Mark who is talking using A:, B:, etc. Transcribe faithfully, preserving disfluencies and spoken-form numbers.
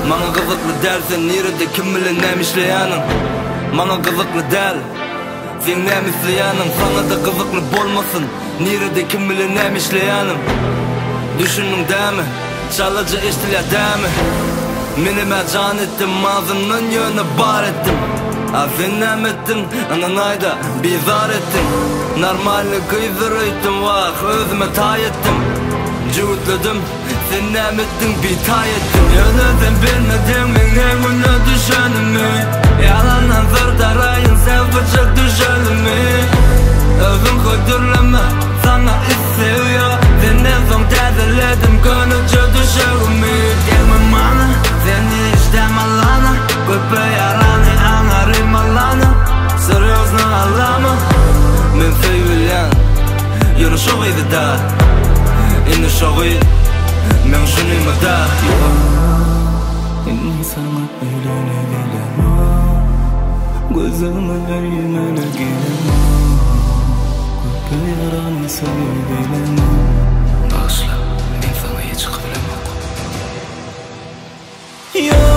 A: Mana kızıklı dersen nerede kim bilen nemişleyanın. Mana kızıklı del sen nemisleyanın. Sana da kızıklı bolmasın nerede kim bilen nemişleyanın. Düşündün demi çalıcı iştiler demi. Minime can ettim mazımdan yönü bar ettim. Afinnam ettin ananayda bizar ettin. Normalni kıyzır ettim vah özüme tay ettim. Cüvütledim sen nem ettin bitay ettin. Yönüden bilmedim men hemine düşenimi. Yalandan zırdarayın sevbıcık düşenimi. Özüm koydurlama sana istiyor. Senden son tezeledim gönülce düşerimi. Gelme bana seni istem Allah'ına. Köpe yaranı anarım Allah'ına. Seriozna Allah'ıma men sevilen yürü şoğuydu da. İnni şoğuy men şunuyma da.
B: İnni sana öylene gelemem. Gözüme eğmene gelemem. Köpe yaranı sevilemem.
A: Bağışla men sana hiç kıvılamam.
B: Ya